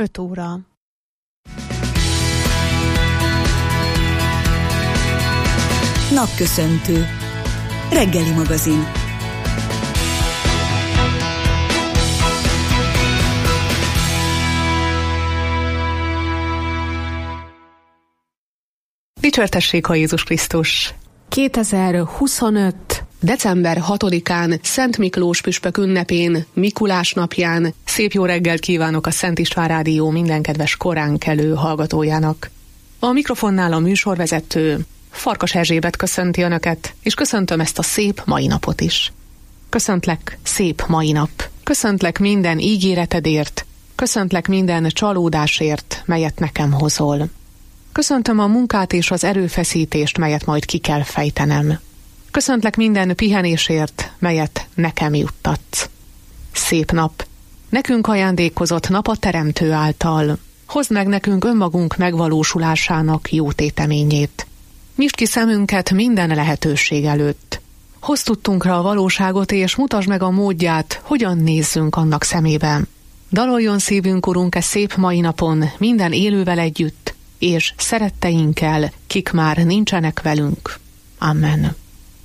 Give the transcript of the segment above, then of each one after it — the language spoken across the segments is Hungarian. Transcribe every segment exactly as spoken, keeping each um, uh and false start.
öt óra. Napköszöntő. Reggeli magazin. Dicsértessék a Jézus Krisztus! kétezer-huszonöt. december hatodikán, Szent Miklós püspök ünnepén, Mikulás napján szép jó reggelt kívánok a Szent István Rádió minden kedves koránkelő hallgatójának. A mikrofonnál a műsorvezető Farkas Erzsébet köszönti Önöket, és köszöntöm ezt a szép mai napot is. Köszöntlek, szép mai nap. Köszöntlek minden ígéretedért, köszöntlek minden csalódásért, melyet nekem hozol. Köszöntöm a munkát és az erőfeszítést, melyet majd ki kell fejtenem. Köszöntlek minden pihenésért, melyet nekem juttatsz. Szép nap. Nekünk ajándékozott nap a Teremtő által. Hozd meg nekünk önmagunk megvalósulásának jó téteményét. Nyisd ki szemünket minden lehetőség előtt. Hozd tudtunkra a valóságot, és mutasd meg a módját, hogyan nézzünk annak szemében. Daloljon szívünk, Urunk, e szép mai napon minden élővel együtt, és szeretteinkkel, kik már nincsenek velünk. Amen.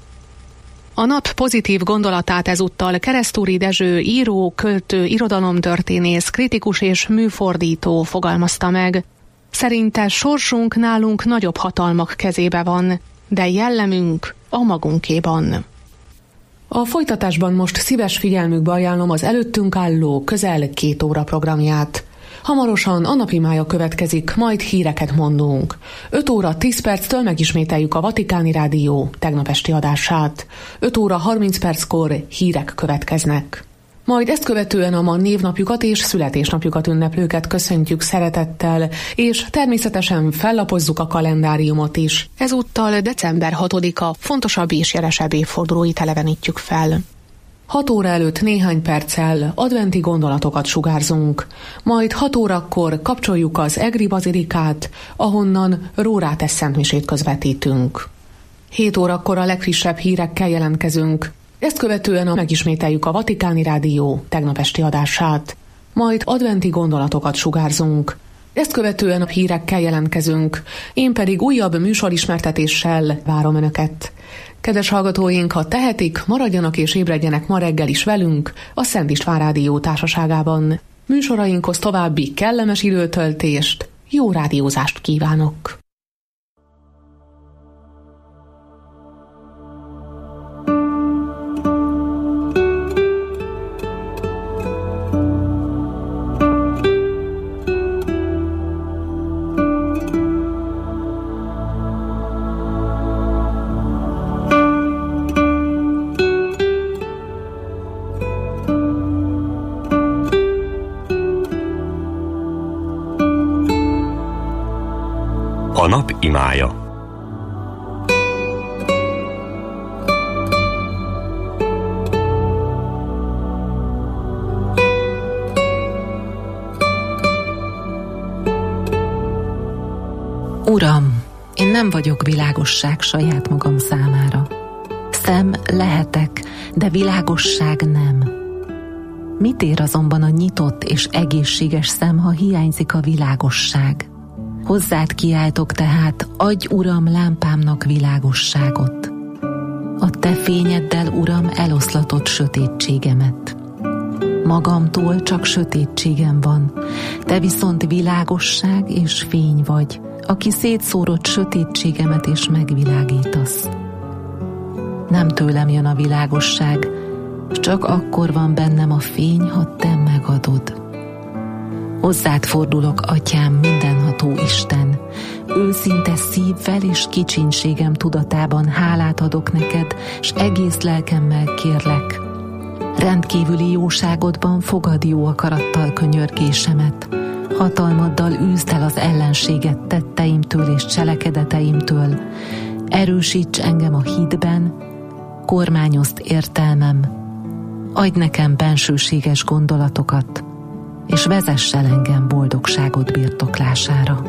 A nap pozitív gondolatát ezúttal Keresztúri Dezső író, költő, irodalomtörténész, kritikus és műfordító fogalmazta meg. Szerinte sorsunk nálunk nagyobb hatalmak kezébe van, de jellemünk a magunkéban. A folytatásban most szíves figyelmükbe ajánlom az előttünk álló közel két óra programját. Hamarosan a napimája következik, majd híreket mondunk. öt óra tíz perctől megismételjük a Vatikáni Rádió tegnap esti adását. öt óra harminc perckor hírek következnek. Majd ezt követően a ma névnapjukat és születésnapjukat ünneplőket köszöntjük szeretettel, és természetesen fellapozzuk a kalendáriumot is. Ezúttal december hatodika fontosabb és jelesebb évfordulóit elevenítjük fel. hat óra előtt néhány perccel adventi gondolatokat sugárzunk, majd hat órakor kapcsoljuk az Egri bazilikát, ahonnan Rórát szentmisét közvetítünk. hét órakor a legfrissebb hírekkel jelentkezünk, ezt követően megismételjük a Vatikáni Rádió tegnap esti adását, majd adventi gondolatokat sugárzunk, ezt követően a hírekkel jelentkezünk, én pedig újabb műsorismertetéssel várom Önöket. Kedves hallgatóink, ha tehetik, maradjanak és ébredjenek ma reggel is velünk a Szent István Rádió társaságában. Műsorainkhoz további kellemes időtöltést, jó rádiózást kívánok! A nap imája. Uram, én nem vagyok világosság saját magam számára. Szem lehetek, de világosság nem. Mit ér azonban a nyitott és egészséges szem, ha hiányzik a világosság? Hozzád kiáltok tehát, adj, Uram, lámpámnak világosságot. A te fényeddel, Uram, eloszlatott sötétségemet. Magamtól csak sötétségem van, te viszont világosság és fény vagy, aki szétszórott sötétségemet és megvilágítasz. Nem tőlem jön a világosság, csak akkor van bennem a fény, ha te megadod. Hozzád fordulok, Atyám, mindenható Isten, őszinte szívvel és kicsinségem tudatában hálát adok neked, s egész lelkemmel kérlek. Rendkívüli jóságodban fogad jó akarattal könyörgésemet, hatalmaddal űzd el az ellenséget tetteimtől és cselekedeteimtől, erősíts engem a hitben, kormányozd értelmem, adj nekem bensőséges gondolatokat, és vezess el engem boldogságod birtoklására.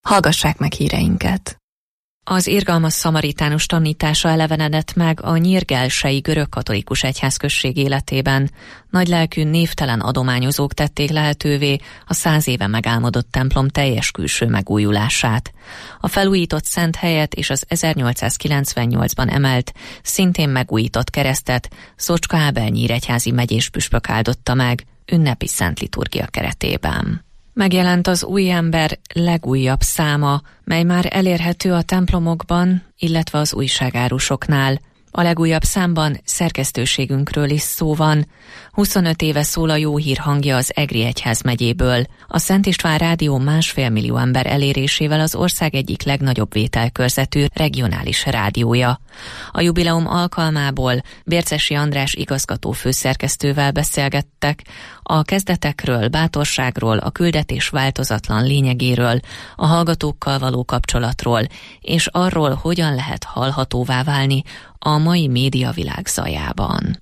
Hallgassák meg híreinket! Az irgalmas szamaritánus tanítása elevenedett meg a nyírgelsei görögkatolikus egyházközség életében. Nagylelkű, névtelen adományozók tették lehetővé a száz éve megálmodott templom teljes külső megújulását. A felújított szent helyet és az ezernyolcszázkilencvennyolcban emelt, szintén megújított keresztet Szocska Ábel nyíregyházi megyés püspök áldotta meg ünnepi szent liturgia keretében. Megjelent az Új ember legújabb száma, mely már elérhető a templomokban, illetve az újságárusoknál. A legújabb számban szerkesztőségünkről is szó van. huszonöt éve szól a jó hír hangja az Egri egyházmegyéből. A Szent István Rádió másfél millió ember elérésével az ország egyik legnagyobb vételkörzetű regionális rádiója. A jubileum alkalmából Bércesi András igazgató főszerkesztővel beszélgettek a kezdetekről, bátorságról, a küldetés változatlan lényegéről, a hallgatókkal való kapcsolatról, és arról, hogyan lehet hallhatóvá válni a mai médiavilág zajában.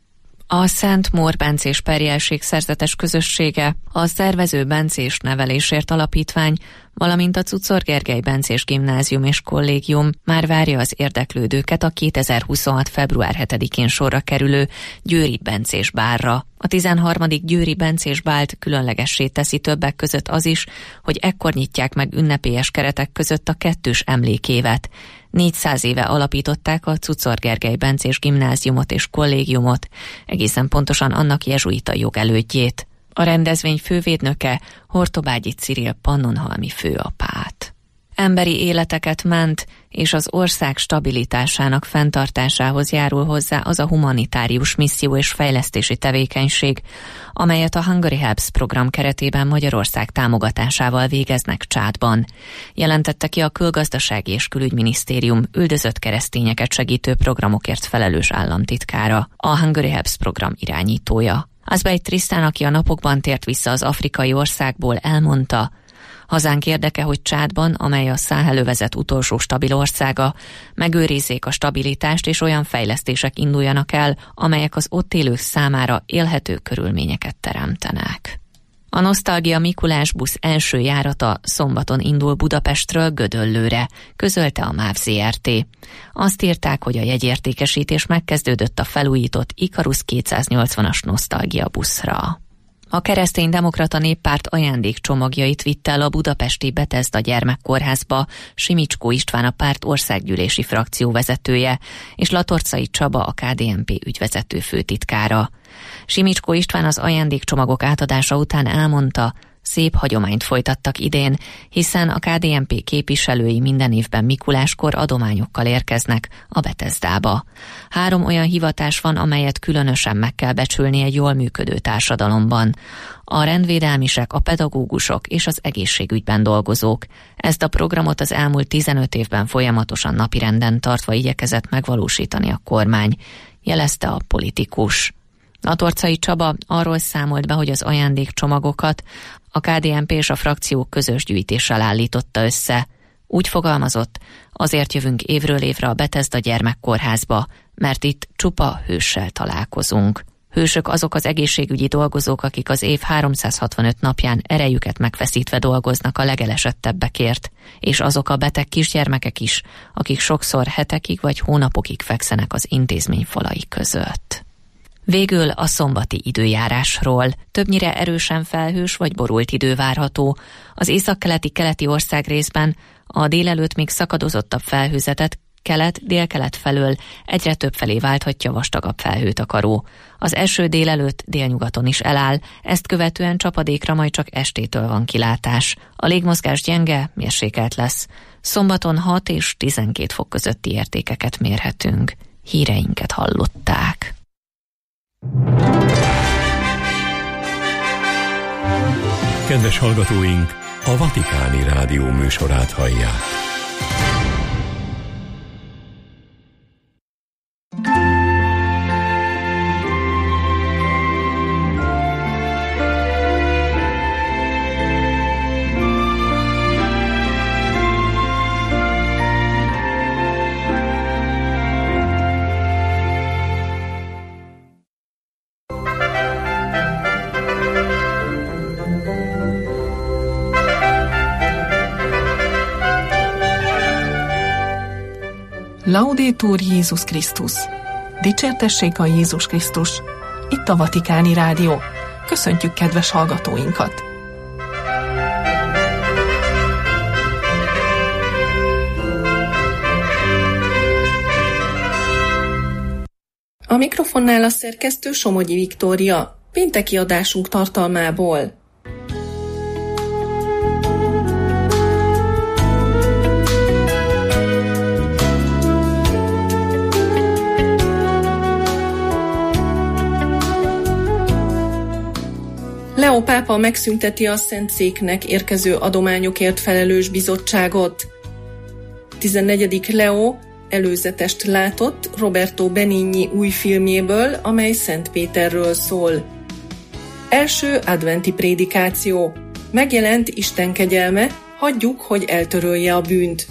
A Szent Mór Bencés Perjelség szerzetes közössége, a Szervező Bencés Nevelésért Alapítvány, valamint a Czuczor Gergely Bencés Gimnázium és Kollégium már várja az érdeklődőket a kétezer-huszonhat február hetedikén sorra kerülő Győri Bencés Bálra. A tizenharmadik Győri Bencés Bált különlegessé teszi többek között az is, hogy ekkor nyitják meg ünnepélyes keretek között a kettős emlékévet. négyszáz éve alapították a Czuczor Gergely Bencés Gimnáziumot és Kollégiumot, egészen pontosan annak jezsuita jogelődjét. A rendezvény fővédnöke Hortobágyi Ciril pannonhalmi főapát. Emberi életeket ment, és az ország stabilitásának fenntartásához járul hozzá az a humanitárius misszió és fejlesztési tevékenység, amelyet a Hungary Helps program keretében Magyarország támogatásával végeznek Csádban. Jelentette ki a Külgazdasági és Külügyminisztérium üldözött keresztényeket segítő programokért felelős államtitkára, a Hungary Helps program irányítója. Azbej Trisztán, aki a napokban tért vissza az afrikai országból, elmondta, hazánk érdeke, hogy Csádban, amely a Száhelövezet utolsó stabil országa, megőrizzék a stabilitást és olyan fejlesztések induljanak el, amelyek az ott élők számára élhető körülményeket teremtenek. A Nosztalgia Mikulás busz első járata szombaton indul Budapestről Gödöllőre, közölte a MÁV zé er té. Azt írták, hogy a jegyértékesítés megkezdődött a felújított Ikarus kétszáznyolcvanas Nosztalgia buszra. A Kereszténydemokrata Néppárt ajándékcsomagjait vitte el a budapesti Bethesda gyermekkórházba Simicskó István, a párt országgyűlési frakció vezetője, és Latorcai Csaba, a ká dé en pé ügyvezető főtitkára. Simicskó István az ajándékcsomagok átadása után elmondta, szép hagyományt folytattak idén, hiszen a ká dé en pé képviselői minden évben Mikuláskor adományokkal érkeznek a Bethesdába. Három olyan hivatás van, amelyet különösen meg kell becsülni egy jól működő társadalomban. A rendvédelmisek, a pedagógusok és az egészségügyben dolgozók. Ezt a programot az elmúlt tizenöt évben folyamatosan napirenden tartva igyekezett megvalósítani a kormány, jelezte a politikus. Latorcai Csaba arról számolt be, hogy az ajándékcsomagokat a ká dé en pé és a frakció közös gyűjtéssel állította össze. Úgy fogalmazott, azért jövünk évről évre a Bethesda gyermekkórházba, mert itt csupa hőssel találkozunk. Hősök azok az egészségügyi dolgozók, akik az év háromszázhatvanöt napján erejüket megfeszítve dolgoznak a legelesettebbekért, és azok a beteg kisgyermekek is, akik sokszor hetekig vagy hónapokig fekszenek az intézmény falai között. Végül a szombati időjárásról. Többnyire erősen felhős vagy borult idő várható. Az északkeleti keleti országrészben a délelőtt még szakadozottabb felhőzetet kelet-délkelet felől egyre több felé válthatja vastagabb felhőtakaró. Az eső délelőtt délnyugaton is eláll, ezt követően csapadékra majd csak estétől van kilátás. A légmozgás gyenge, mérsékelt lesz. Szombaton hat és tizenkét fok közötti értékeket mérhetünk. Híreinket hallották. Kedves hallgatóink, a Vatikáni Rádió műsorát hallják. Laudetur Jézus Krisztus! Dicsértessék a Jézus Krisztus! Itt a Vatikáni Rádió. Köszöntjük kedves hallgatóinkat! A mikrofonnál a szerkesztő Somogyi Viktória. Pénteki adásunk tartalmából. Leó pápa megszünteti a Szentszéknek érkező adományokért felelős bizottságot. tizennegyedik Leó előzetest látott Roberto Benigni új filmjéből, amely Szent Péterről szól. Első adventi prédikáció. Megjelent Isten kegyelme, hagyjuk, hogy eltörölje a bűnt.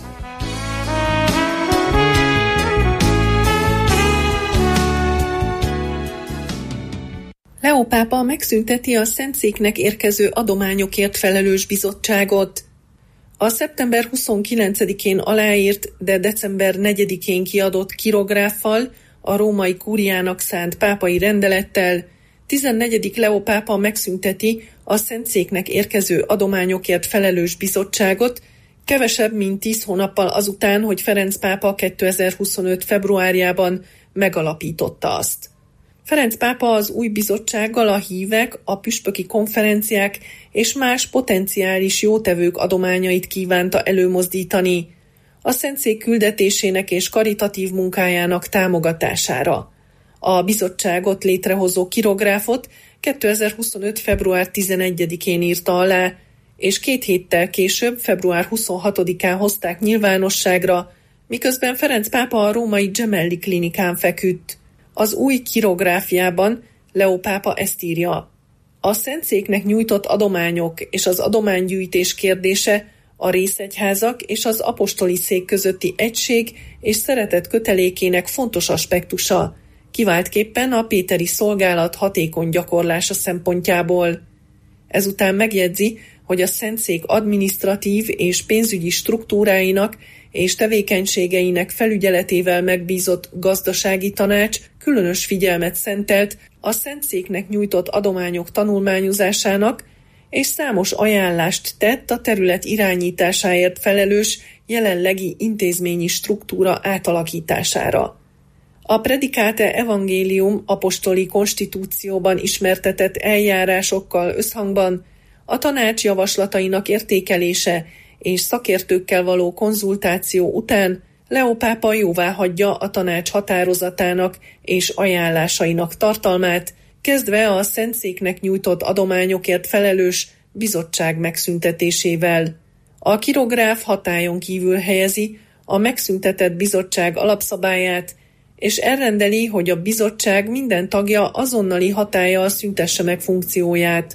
Leó pápa megszünteti a Szentszéknek érkező adományokért felelős bizottságot. A szeptember huszonkilencedikén aláírt, de december negyedikén kiadott kirográffal, a római kúriának szánt pápai rendelettel tizennegyedik Leó pápa megszünteti a Szentszéknek érkező adományokért felelős bizottságot, kevesebb, mint tíz hónappal azután, hogy Ferenc pápa kétezer-huszonöt februárjában megalapította azt. Ferenc pápa az új bizottsággal a hívek, a püspöki konferenciák és más potenciális jótevők adományait kívánta előmozdítani a Szentszék küldetésének és karitatív munkájának támogatására. A bizottságot létrehozó kirográfot kétezer-huszonöt február tizenegyedikén írta alá, és két héttel később, február huszonhatodikán hozták nyilvánosságra, miközben Ferenc pápa a római Gemelli klinikán feküdt. Az új kirográfiában Leó pápa ezt írja: a Szentszéknek nyújtott adományok és az adománygyűjtés kérdése a részegyházak és az apostoli szék közötti egység és szeretet kötelékének fontos aspektusa, kiváltképpen a péteri szolgálat hatékony gyakorlása szempontjából. Ezután megjegyzi, hogy a Szentszék adminisztratív és pénzügyi struktúráinak és tevékenységeinek felügyeletével megbízott gazdasági tanács különös figyelmet szentelt a Szentszéknek nyújtott adományok tanulmányozásának, és számos ajánlást tett a terület irányításáért felelős jelenlegi intézményi struktúra átalakítására. A Predicate Evangelium apostoli konstitúcióban ismertetett eljárásokkal összhangban a tanács javaslatainak értékelése és szakértőkkel való konzultáció után Leó pápa jóváhagyja a tanács határozatának és ajánlásainak tartalmát, kezdve a Szentszéknek nyújtott adományokért felelős bizottság megszüntetésével. A kirográf hatályon kívül helyezi a megszüntetett bizottság alapszabályát, és elrendeli, hogy a bizottság minden tagja azonnali hatállyal szüntesse meg funkcióját.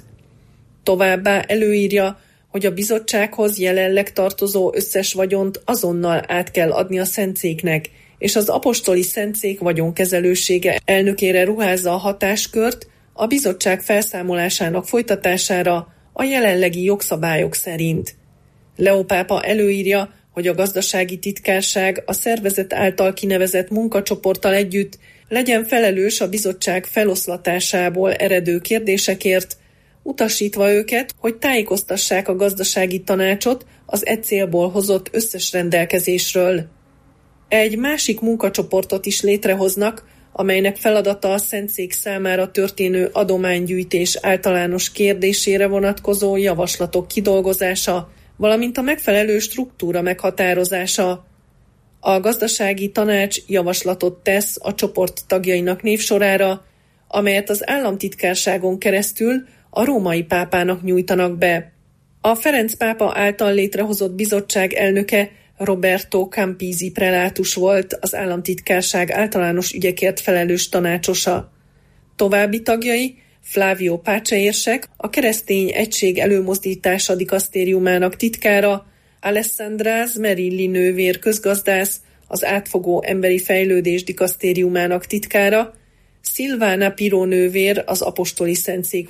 Továbbá előírja, hogy a bizottsághoz jelenleg tartozó összes vagyont azonnal át kell adni a Szentszéknek, és az apostoli Szentszék vagyonkezelősége elnökére ruházza a hatáskört a bizottság felszámolásának folytatására a jelenlegi jogszabályok szerint. Leó pápa előírja, hogy a gazdasági titkárság a szervezet által kinevezett munkacsoporttal együtt legyen felelős a bizottság feloszlatásából eredő kérdésekért, utasítva őket, hogy tájékoztassák a gazdasági tanácsot az e célból hozott összes rendelkezésről. Egy másik munkacsoportot is létrehoznak, amelynek feladata a Szentszék számára történő adománygyűjtés általános kérdésére vonatkozó javaslatok kidolgozása, valamint a megfelelő struktúra meghatározása. A gazdasági tanács javaslatot tesz a csoport tagjainak névsorára, amelyet az államtitkárságon keresztül a római pápának nyújtanak be. A Ferenc pápa által létrehozott bizottság elnöke Roberto Campisi prelátus volt, az államtitkárság általános ügyekért felelős tanácsosa. További tagjai Flavio Pace érsek, a Keresztény Egység Előmozdítása dikasztériumának titkára, Alessandra Smerilli nővér közgazdász, az Átfogó Emberi Fejlődés dikasztériumának titkára, Silvana Piro nővér, az Apostoli Szentszék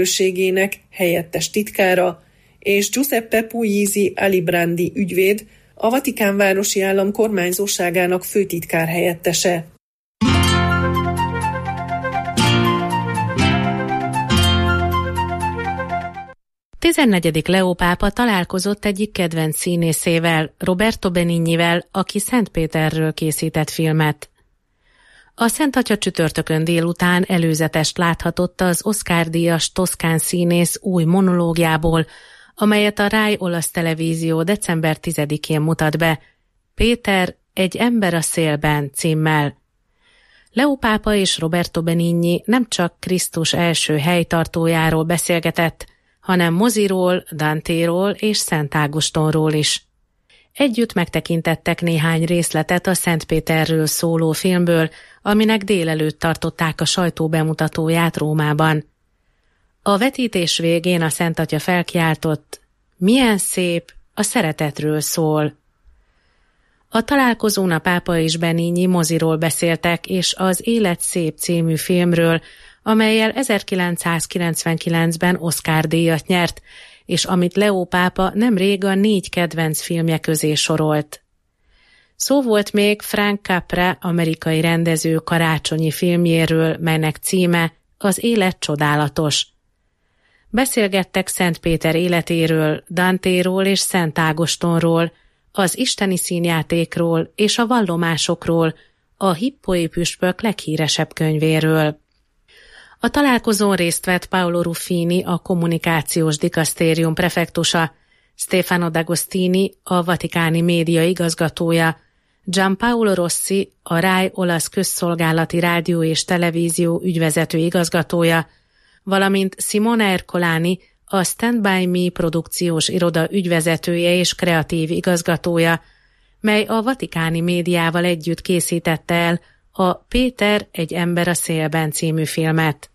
vagyonkezelőségének helyettes titkára, és Giuseppe Puglisi Alibrandi ügyvéd, a Vatikán városi állam kormányzóságának főtitkár helyettese. tizennegyedik Leó pápa találkozott egyik kedvenc színészével, Roberto Benignivel, aki Szentpéterről készített filmet. A Szent Atya csütörtökön délután előzetest láthatott az Oscar-díjas toszkán színész új monológiából, amelyet a Rai olasz televízió december tizedikén mutat be, Péter, egy ember a szélben címmel. Leó pápa és Roberto Benigni nem csak Krisztus első helytartójáról beszélgetett, hanem Moziról, Dantéról és Szent Ágostonról is. Együtt megtekintettek néhány részletet a Szentpéterről szóló filmből, aminek délelőtt tartották a sajtó bemutatóját Rómában. A vetítés végén a Szent Atya felkiáltott: milyen szép, a szeretetről szól. A találkozón a pápa és Benigni Moziról beszéltek, és az Élet szép című filmről, amellyel ezerkilencszázkilencvenkilencben Oscar-díjat nyert, és amit Leó pápa nemrég a négy kedvenc filmje közé sorolt. Szó volt még Frank Capra amerikai rendező karácsonyi filmjéről, melynek címe Az élet csodálatos. Beszélgettek Szent Péter életéről, Dantéról és Szent Ágostonról, az isteni színjátékról és a vallomásokról, a hippói püspök leghíresebb könyvéről. A találkozón részt vett Paolo Ruffini, a kommunikációs dikasztérium prefektusa, Stefano D'Agostini, a vatikáni média igazgatója, Gianpaolo Rossi, a Rai olasz közszolgálati rádió és televízió ügyvezető igazgatója, valamint Simona Ercolani, a Stand By Me produkciós iroda ügyvezetője és kreatív igazgatója, mely a vatikáni médiával együtt készítette el a Péter, egy ember a szélben című filmet.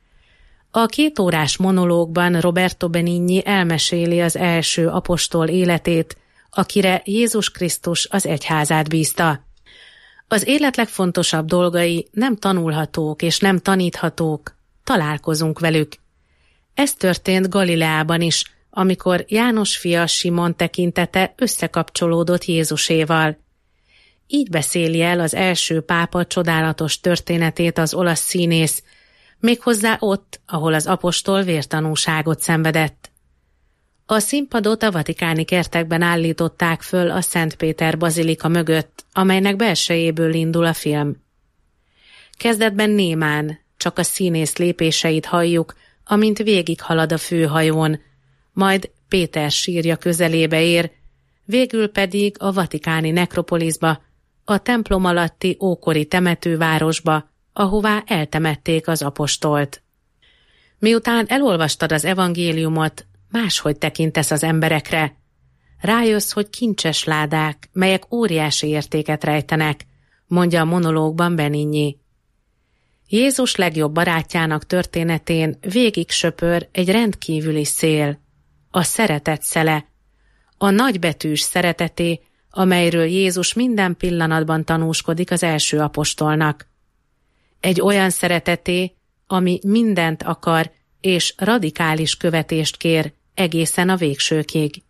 A két órás monológban Roberto Benigni elmeséli az első apostol életét, akire Jézus Krisztus az egyházát bízta. Az élet legfontosabb dolgai nem tanulhatók és nem taníthatók, találkozunk velük. Ez történt Galileában is, amikor János fia Simon tekintete összekapcsolódott Jézuséval. Így beszéli el az első pápa csodálatos történetét az olasz színész, méghozzá ott, ahol az apostol vértanúságot szenvedett. A színpadot a vatikáni kertekben állították föl a Szent Péter bazilika mögött, amelynek belsejéből indul a film. Kezdetben némán, csak a színész lépéseit halljuk, amint végighalad a főhajón, majd Péter sírja közelébe ér, végül pedig a vatikáni nekropoliszba, a templom alatti ókori temetővárosba, ahová eltemették az apostolt. Miután elolvastad az evangéliumot, máshogy tekintesz az emberekre. Rájössz, hogy kincses ládák, melyek óriási értéket rejtenek, mondja a monológban Benigni. Jézus legjobb barátjának történetén végig söpör egy rendkívüli szél, a szeretet szele, a nagybetűs szereteté, amelyről Jézus minden pillanatban tanúskodik az első apostolnak. Egy olyan szereteté, ami mindent akar és radikális követést kér egészen a végsőkig.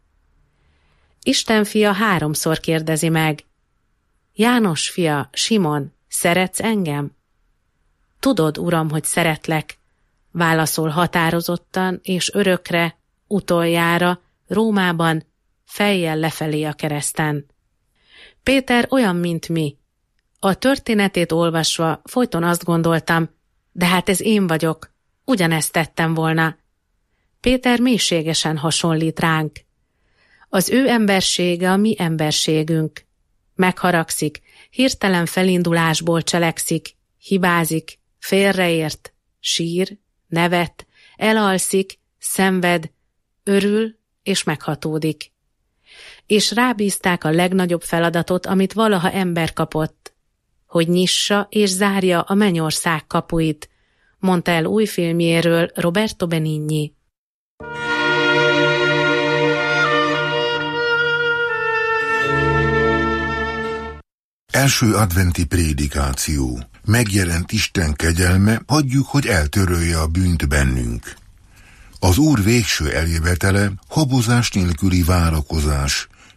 Isten fia háromszor kérdezi meg: János fia, Simon, szeretsz engem? Tudod, Uram, hogy szeretlek, válaszol határozottan és örökre, utoljára, Rómában, fejjel lefelé a kereszten. Péter olyan, mint mi. A történetét olvasva folyton azt gondoltam, de hát ez én vagyok, ugyanezt tettem volna. Péter mélységesen hasonlít ránk. Az ő embersége a mi emberségünk. Megharagszik, hirtelen felindulásból cselekszik, hibázik, félreért, sír, nevet, elalszik, szenved, örül és meghatódik. És rábízták a legnagyobb feladatot, amit valaha ember kapott, hogy nyissa és zárja a mennyország kapuit, mondta el új filmjéről Roberto Benigni. Első adventi prédikáció. Megjelent Isten kegyelme, hagyjuk, hogy eltörölje a bűnt bennünk. Az Úr végső eljövetele habozás nélküli várakozás,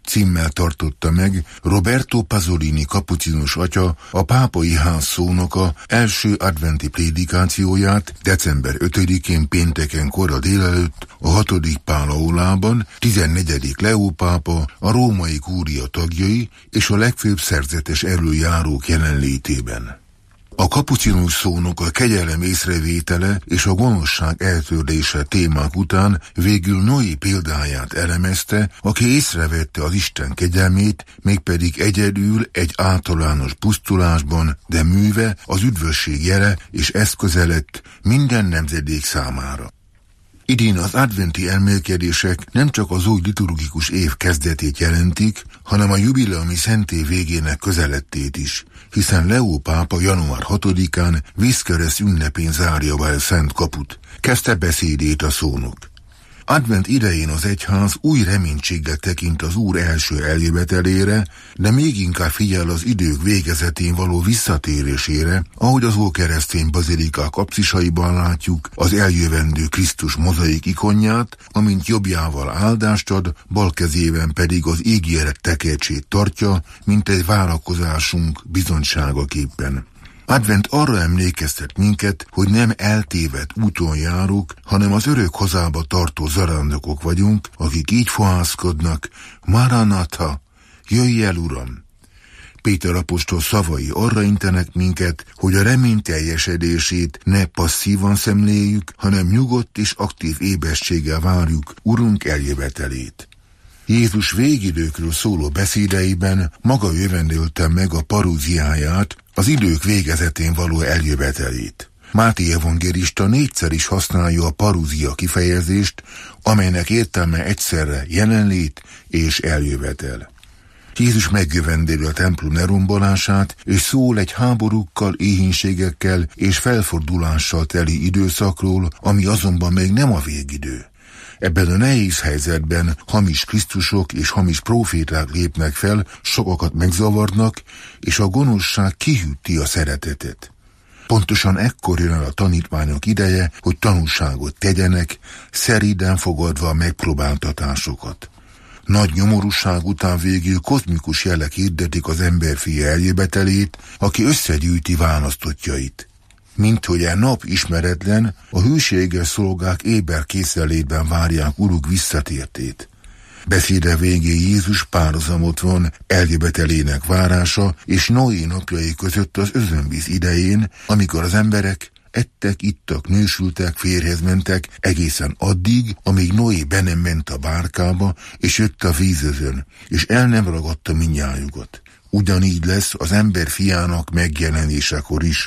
címmel tartotta meg Roberto Pasolini kapucinus atya, a pápai ház szónoka első adventi prédikációját december ötödikén pénteken kora délelőtt a hatodik Pál aulában, tizennegyedik Leó pápa, a római kúria tagjai és a legfőbb szerzetes előjárók jelenlétében. A kapucinus szónok a kegyelem észrevétele és a gonoszság eltörlése témák után végül Noé példáját elemezte, aki észrevette az Isten kegyelmét, mégpedig egyedül egy általános pusztulásban, de műve az üdvösség jele és eszköze lett minden nemzedék számára. Idén az adventi elmélkedések nem csak az új liturgikus év kezdetét jelentik, hanem a jubileumi szentély végének közelettét is, hiszen Leó pápa január hatodikán vízkereszt ünnepén zárja be a Szent Kaput. Kezdte beszédét a szónok. Advent idején az egyház új reménységgel tekint az Úr első eljövetelére, de még inkább figyel az idők végezetén való visszatérésére, ahogy az ókeresztény bazilikák apszisaiban látjuk az eljövendő Krisztus mozaik ikonját, amint jobbjával áldást ad, bal kezében pedig az ígéret tekercsét tartja, mint egy várakozásunk bizonyságaképpen. Advent arra emlékeztet minket, hogy nem eltévedt úton járunk, hanem az örök hazába tartó zarándokok vagyunk, akik így fohászkodnak: Maranatha, jöjj el, Uram! Péter apostol szavai arra intenek minket, hogy a remény teljesedését ne passzívan szemléljük, hanem nyugodt és aktív éberséggel várjuk Urunk eljövetelét. Jézus végidőkről szóló beszédeiben maga jövendölte meg a parúziáját, az idők végezetén való eljövetelét. Máté evangélista négyszer is használja a parúzia kifejezést, amelynek értelme egyszerre jelenlét és eljövetel. Jézus megjövendeli a templom lerombolását, és szól egy háborúkkal, éhínségekkel és felfordulással teli időszakról, ami azonban még nem a végidő. Ebben a nehéz helyzetben hamis Krisztusok és hamis próféták lépnek fel, sokakat megzavarnak, és a gonoszság kihűti a szeretetet. Pontosan ekkor jön el a tanítványok ideje, hogy tanúságot tegyenek, szeríden fogadva a megpróbáltatásokat. Nagy nyomorúság után végül kozmikus jelek hirdetik az emberfia eljövetelét, aki összegyűjti választottjait. Mint hogy e nap ismeretlen, a hűséges szolgák éber készenlétben várják Uruk visszatértét. Beszéde végén Jézus párhuzamot von eljövetelének várása és Noé napjai között az özönvíz idején, amikor az emberek ettek, ittak, nősültek, férjhez mentek, egészen addig, amíg Noé be nem ment a bárkába, és jött a vízözön, és el nem ragadta mindnyájukat. Ugyanígy lesz az ember fiának megjelenésekor is.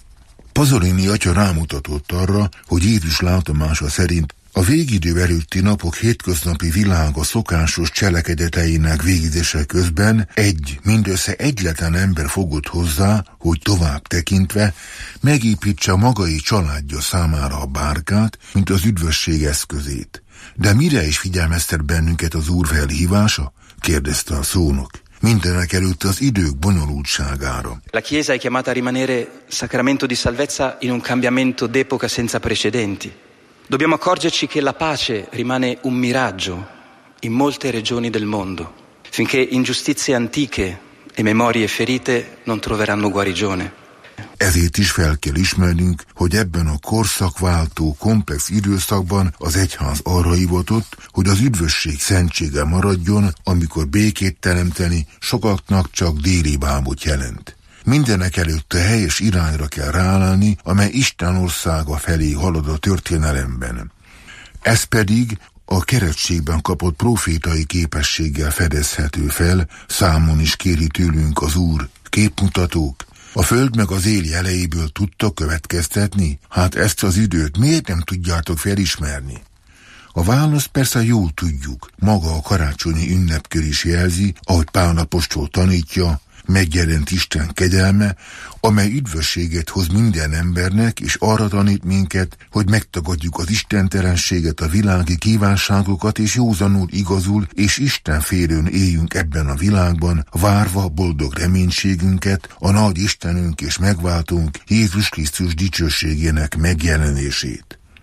Pasolini atya rámutatott arra, hogy Jézus látomása szerint a végidő előtti napok hétköznapi világa szokásos cselekedeteinek végzése közben egy, mindössze egyletlen ember fogott hozzá, hogy tovább tekintve megépítse magai családja számára a bárkát, mint az üdvösség eszközét. De mire is figyelmeztet bennünket az Úr felhívása? Kérdezte a szónok. Mindenek előtt az idők bonyolultságára. La Chiesa è chiamata a rimanere sacramento di salvezza in un cambiamento d'epoca senza precedenti. Dobbiamo accorgerci che la pace rimane un miraggio in molte regioni del mondo, finché ingiustizie antiche e memorie ferite non troveranno guarigione. Ezért is fel kell ismernünk, hogy ebben a korszakváltó, komplex időszakban az egyház arra hivatott, hogy az üdvösség szentsége maradjon, amikor békét teremteni sokaknak csak déli bábot jelent. Mindenek előtt a helyes irányra kell ráállni, amely Isten országa felé halad a történelemben. Ez pedig a keresztségben kapott profétai képességgel fedezhető fel, számon is kéri tőlünk az Úr. Képmutatók, a föld meg az él jeleiből tudtok következtetni? Hát ezt az időt miért nem tudjátok felismerni? A választ persze jól tudjuk, maga a karácsonyi ünnepkör is jelzi, ahogy Pál apostol tanítja, megjelent Isten kegyelme, amely üdvösséget hoz minden embernek, és arra tanít minket, hogy megtagadjuk az istentelenséget, a világi kívánságokat, és józanul, igazul, és Istenfélőn éljünk ebben a világban, várva boldog reménységünket, a nagy Istenünk és megváltónk Jézus Krisztus dicsőségének megjelenését.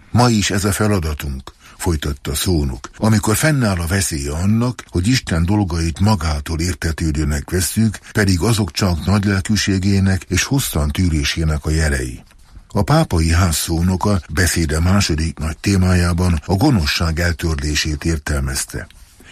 Ma is ez a feladatunk, folytatta szónok, amikor fennáll a veszélye annak, hogy Isten dolgait magától értetődőnek vesszük, pedig azok csak nagylelkűségének és hosszan tűrésének a jelei. A pápai ház szónoka beszéde második nagy témájában a gonoszság eltörlését értelmezte.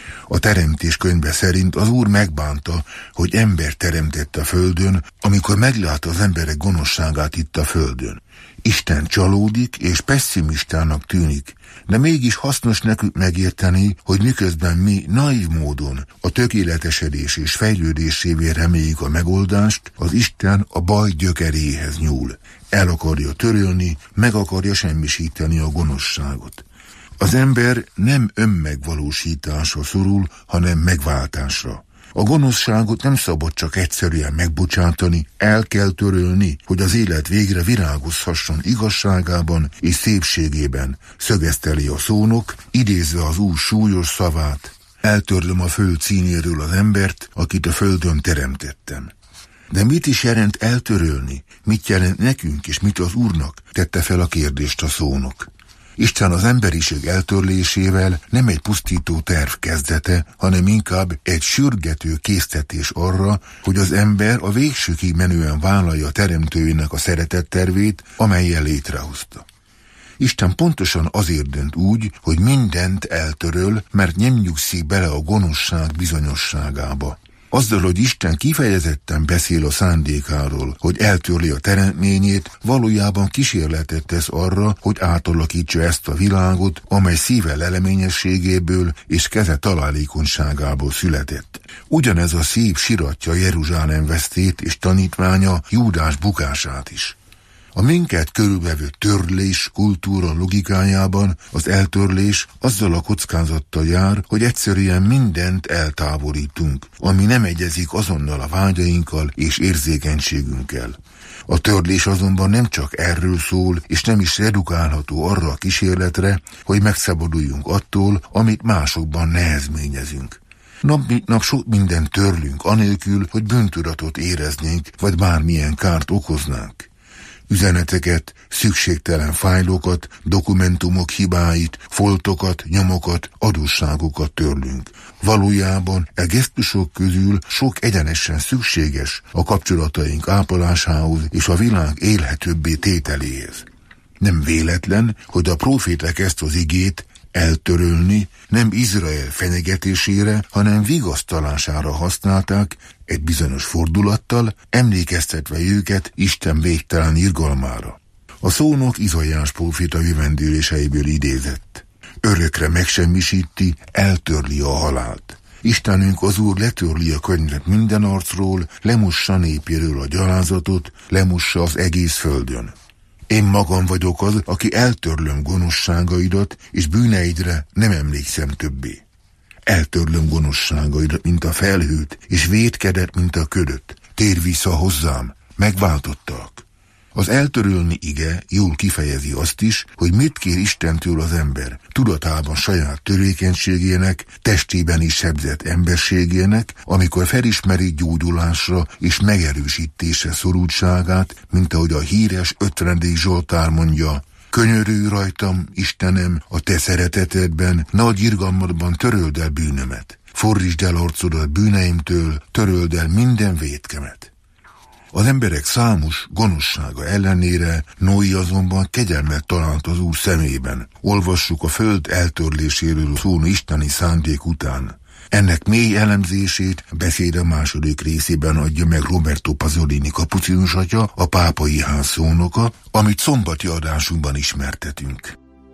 A Teremtés könyve szerint az Úr megbánta, hogy ember teremtett a földön, amikor meglátta az emberek gonoszságát itt a földön. Isten csalódik és pesszimistának tűnik, de mégis hasznos nekünk megérteni, hogy miközben mi naív módon a tökéletesedés és fejlődésévé reméljük a megoldást, az Isten a baj gyökeréhez nyúl. El akarja törölni, meg akarja semmisíteni a gonoszságot. Az ember nem önmegvalósításra szorul, hanem megváltásra. A gonoszságot nem szabad csak egyszerűen megbocsátani, el kell törölni, hogy az élet végre virágozhasson igazságában és szépségében, szögezteli a szónok, idézve az Úr súlyos szavát: eltörlöm a föld színéről az embert, akit a földön teremtettem. De mit is jelent eltörölni? Mit jelent nekünk és mit az Úrnak? Tette fel a kérdést a szónok. Isten az emberiség eltörlésével nem egy pusztító terv kezdete, hanem inkább egy sürgető késztetés arra, hogy az ember a végsőkig menően vállalja a teremtőjének a szeretettervét, amellyel létrehozta. Isten pontosan azért dönt úgy, hogy mindent eltöröl, mert nem nyugszik bele a gonoszság bizonyosságába. Azzal, hogy Isten kifejezetten beszél a szándékáról, hogy eltörli a teremtményét, valójában kísérletet tesz arra, hogy átalakítsa ezt a világot, amely szíve leleményességéből és keze találékonyságából született. Ugyanez a szív siratja Jeruzsálem vesztét és tanítványa Júdás bukását is. A minket körülvevő törlés kultúra logikájában az eltörlés azzal a kockázattal jár, hogy egyszerűen mindent eltávolítunk, ami nem egyezik azonnal a vágyainkkal és érzékenységünkkel. A törlés azonban nem csak erről szól, és nem is redukálható arra a kísérletre, hogy megszabaduljunk attól, amit másokban nehezményezünk. Nap mint nap sok mindent törlünk, anélkül, hogy bűntudatot éreznénk, vagy bármilyen kárt okoznánk. Üzeneteket, szükségtelen fájlokat, dokumentumok hibáit, foltokat, nyomokat, adósságokat törlünk. Valójában e gesztusok közül sok egyenesen szükséges a kapcsolataink ápolásához és a világ élhetőbbé tételéhez. Nem véletlen, hogy a prófétek ezt az igét eltörölni nem Izrael fenyegetésére, hanem vigasztalására használták, egy bizonyos fordulattal, emlékeztetve őket Isten végtelen irgalmára. A szónok Izaiás próféta jövendőléseiből idézett. Örökre megsemmisíti, eltörli a halált. Istenünk az Úr letörli a könyvet minden arcról, lemossa népéről a gyalázatot, lemossa az egész földön. Én magam vagyok az, aki eltörlöm gonoszságaidat, és bűneidre nem emlékszem többé. Eltörlöm gonoszságaidat, mint a felhőt, és vétkedet, mint a ködöt. Térj vissza hozzám, megváltottalak. Az eltörölni ige jól kifejezi azt is, hogy mit kér Istentől az ember, tudatában saját törékenységének, testében is sebzett emberségének, amikor felismeri gyógyulásra és megerősítésre szorultságát, mint ahogy a híres ötvenedik Zsoltár mondja: könyörülj rajtam, Istenem, a te szeretetedben, nagy irgalmadban töröld el bűnömet. Fordítsd el arcodat bűneimtől, töröld el minden vétkemet. Az emberek számos gonoszsága ellenére Noé azonban kegyelmet talált az Úr szemében. Olvassuk a föld eltörléséről szóló isteni szándék után. Ennek mély elemzését beszéde második részében adja meg Roberto Pasolini kapucinus atya, a pápai ház szónoka, amit szombati adásunkban ismertetünk.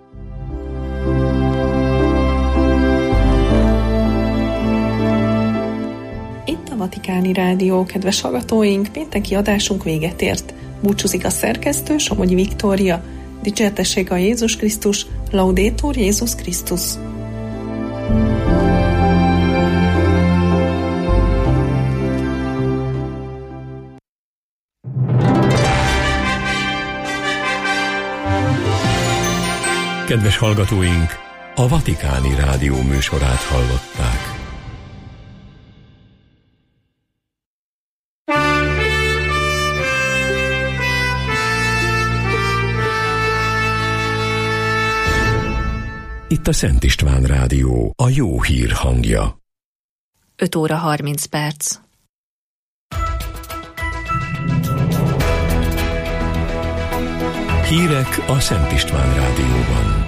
Itt a Vatikáni Rádió, kedves hallgatóink, pénteki adásunk véget ért. Búcsúzik a szerkesztő, Somogyi Viktória. Dicsértessége a Jézus Krisztus, Laudetur Jézus Krisztus. Kedves hallgatóink, a Vatikáni Rádió műsorát hallották. Itt a Szent István Rádió, a jó hír hangja. öt óra harminc perc. Hírek a Szent István Rádióban.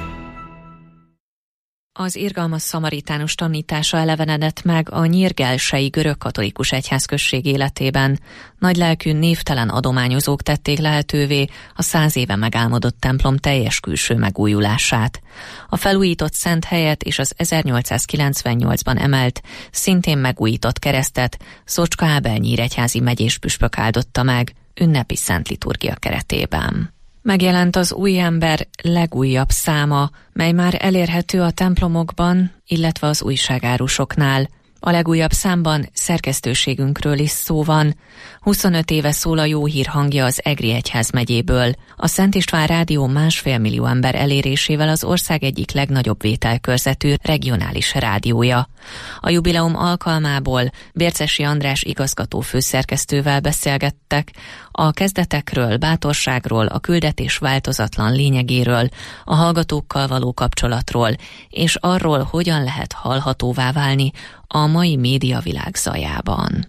Az irgalmas szamaritánus tanítása elevenedett meg a nyírgelsei görögkatolikus egyházközség életében. Nagylelkű, névtelen adományozók tették lehetővé a száz éve megálmodott templom teljes külső megújulását. A felújított szent helyet és az ezernyolcszázkilencvennyolcban emelt, szintén megújított keresztet Szocska Ábel nyíregyházi megyéspüspök áldotta meg ünnepi szent liturgia keretében. Megjelent az Új ember legújabb száma, mely már elérhető a templomokban, illetve az újságárusoknál. A legújabb számban szerkesztőségünkről is szó van. huszonöt éve szól a jó hír hangja az Egri egyházmegyéből. A Szent István Rádió másfél millió ember elérésével az ország egyik legnagyobb vételkörzetű regionális rádiója. A jubileum alkalmából Bércesi András igazgató főszerkesztővel beszélgettek a kezdetekről, bátorságról, a küldetés változatlan lényegéről, a hallgatókkal való kapcsolatról, és arról, hogyan lehet hallhatóvá válni a mai médiavilág zajában.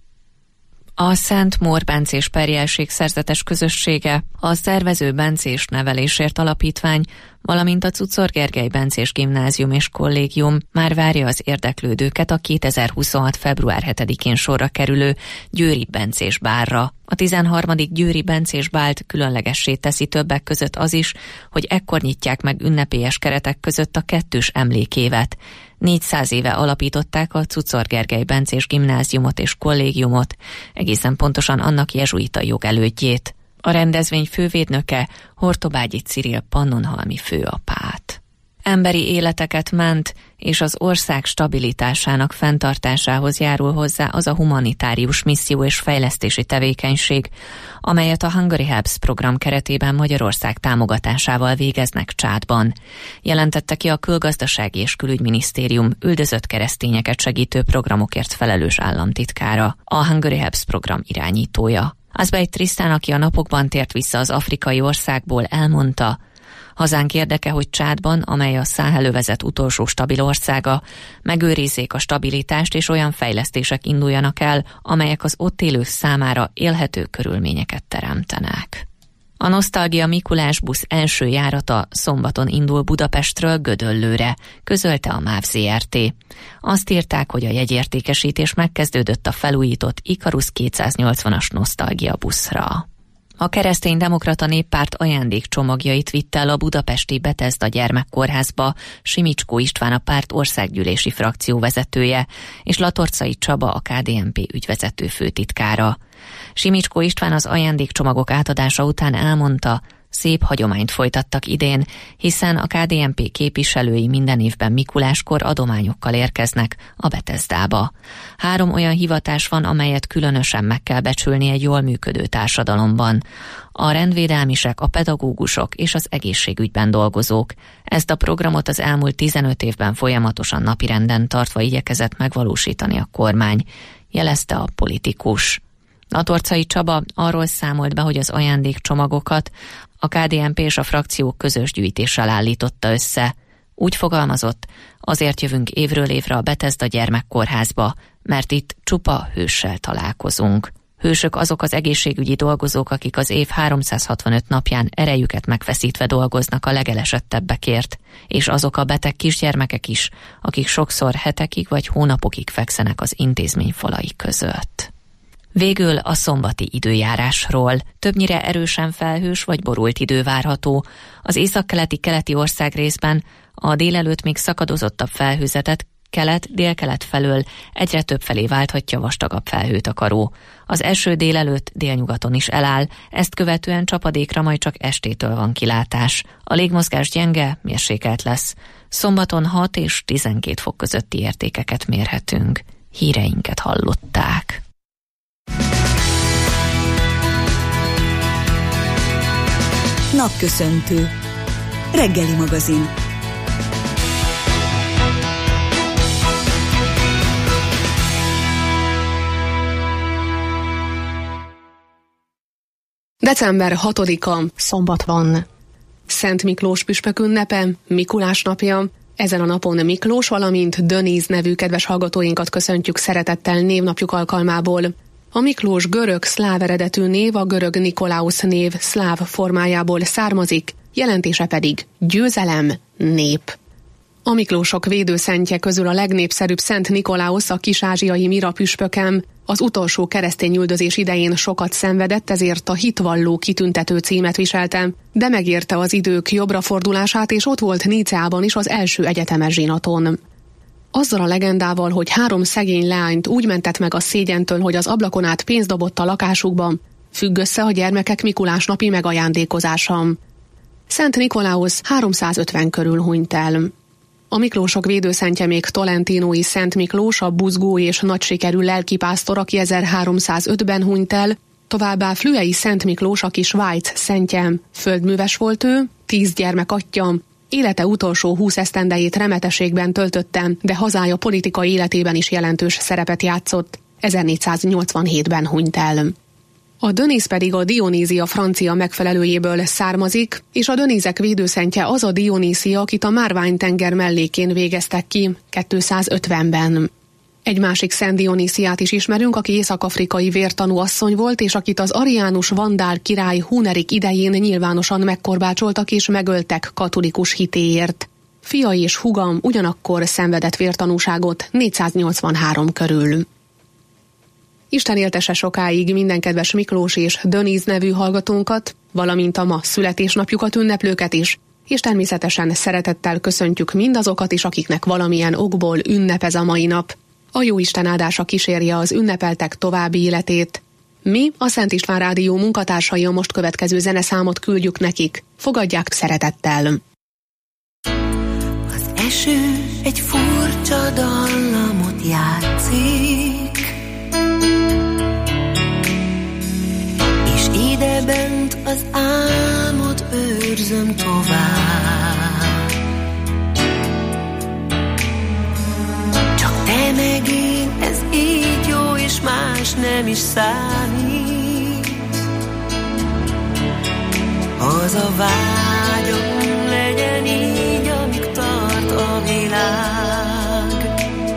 A Szent Mór Bencés Perjelség szerzetes közössége, a Szervező Bencés Nevelésért Alapítvány, valamint a Czuczor Gergely Bencés Gimnázium és Kollégium már várja az érdeklődőket a kétezer-huszonhat. február hetedikén sorra kerülő Győri Bencés Bálra. A tizenharmadik Győri Bencés Bált különlegessé teszi többek között az is, hogy ekkor nyitják meg ünnepélyes keretek között a kettős emlékévet. négyszáz éve alapították a Czuczor Gergely Bencés Gimnáziumot és Kollégiumot, egészen pontosan annak jezsuita jogelődjét. A rendezvény fővédnöke Hortobágyi Ciril pannonhalmi főapát. Emberi életeket ment, és az ország stabilitásának fenntartásához járul hozzá az a humanitárius misszió és fejlesztési tevékenység, amelyet a Hungary Helps program keretében Magyarország támogatásával végeznek Csádban. Jelentette ki a Külgazdasági és Külügyminisztérium üldözött keresztényeket segítő programokért felelős államtitkára, a Hungary Helps program irányítója. Azbej Trisztán, aki a napokban tért vissza az afrikai országból, elmondta, hazánk érdeke, hogy Csádban, amely a Száhelövezet utolsó stabil országa, megőrizzék a stabilitást és olyan fejlesztések induljanak el, amelyek az ott élők számára élhető körülményeket teremtenek. A Nosztalgia Mikulás busz első járata szombaton indul Budapestről Gödöllőre, közölte a MÁV zé er té. Azt írták, hogy a jegyértékesítés megkezdődött a felújított Ikarus kétszáznyolcvanas Nosztalgia buszra. A Kereszténydemokrata Néppárt ajándékcsomagjait vitte el a budapesti Bethesda gyermekkórházba Simicskó István, a párt országgyűlési frakció vezetője, és Latorcai Csaba, a ká dé en pé ügyvezető főtitkára. Simicskó István az ajándékcsomagok átadása után elmondta, szép hagyományt folytattak idén, hiszen a ká dé en pé képviselői minden évben Mikuláskor adományokkal érkeznek a Bethesdába. Három olyan hivatás van, amelyet különösen meg kell becsülni egy jól működő társadalomban. A rendvédelmisek, a pedagógusok és az egészségügyben dolgozók. Ezt a programot az elmúlt tizenöt évben folyamatosan napirenden tartva igyekezett megvalósítani a kormány, jelezte a politikus. Latorcai Csaba arról számolt be, hogy az ajándékcsomagokat a ká dé en pé és a frakciók közös gyűjtéssel állította össze. Úgy fogalmazott, azért jövünk évről évre a Bethesda gyermekkórházba, mert itt csupa hőssel találkozunk. Hősök azok az egészségügyi dolgozók, akik az év háromszázhatvanöt napján erejüket megfeszítve dolgoznak a legelesettebbekért, és azok a beteg kisgyermekek is, akik sokszor hetekig vagy hónapokig fekszenek az intézmény falai között. Végül a szombati időjárásról. Többnyire erősen felhős vagy borult idő várható. Az északkeleti keleti országrészben a délelőtt még szakadozottabb felhőzetet kelet-délkelet felől egyre több felé válthatja vastagabb felhőtakaró. Az eső délelőtt délnyugaton is eláll, ezt követően csapadékra majd csak estétől van kilátás. A légmozgás gyenge, mérsékelt lesz. Szombaton hat és tizenkét fok közötti értékeket mérhetünk. Híreinket hallották. Napköszöntő. Reggeli magazin. december hatodika, szombat van. Szent Miklós püspök ünnepe, Mikulás napja, Ezen a napon Miklós, valamint Denise nevű kedves hallgatóinkat köszöntjük szeretettel névnapjuk alkalmából. A Miklós görög-szláv eredetű név a görög Nikolaus név szláv formájából származik, jelentése pedig győzelem, nép. A Miklósok védőszentje közül a legnépszerűbb Szent Nikolaus, a kis-ázsiai Mira püspökem, az utolsó keresztény üldözés idején sokat szenvedett, ezért a hitvalló kitüntető címet viselte, de megérte az idők jobbra fordulását, és ott volt Níceában is az első egyetemes zsinaton. Azzal a legendával, hogy három szegény leányt úgy mentett meg a szégyentől, hogy az ablakon át pénzt dobott a lakásukban, függ össze a gyermekek Mikulásnapi megajándékozása. Szent Nikolaus háromszázötven körül hunyt el. A Miklósok védőszentje még Tolentinói Szent Miklós, a buzgó és nagy sikerű lelkipásztor, aki ezerháromszázötben hunyt el, továbbá Flüei Szent Miklós, aki Svájc szentje, földműves volt ő, tíz gyermek atya, élete utolsó húsz esztendejét remeteségben töltötte, de hazája politikai életében is jelentős szerepet játszott, ezernégyszáznyolcvanhétben hunyt el. A Denise pedig a Dionízia francia megfelelőjéből származik, és a Denizek védőszentje az a Dionízia, akit a Márvány-tenger mellékén végeztek ki kétszázötvenben. Egy másik Szent Dionisiát is ismerünk, aki észak-afrikai vértanú asszony volt, és akit az ariánus vandál király Hunerik idején nyilvánosan megkorbácsoltak és megöltek katolikus hitéért. Fia és húgam ugyanakkor szenvedett vértanúságot négyszáznyolcvanhárom körül. Isten éltesse sokáig minden kedves Miklós és Denise nevű hallgatónkat, valamint a ma születésnapjukat ünneplőket is, és természetesen szeretettel köszöntjük mindazokat is, akiknek valamilyen okból ünnep ez a mai nap. A Jóisten áldása kísérje az ünnepeltek további életét. Mi, a Szent István Rádió munkatársai a most következő zeneszámot küldjük nekik. Fogadják szeretettel! Az eső egy furcsa dallamot játszik, és idebent az álmot őrzöm tovább. Csak te meg én, ez így jó, és más nem is számít. Az a vágyom legyen így, amíg tart a világ.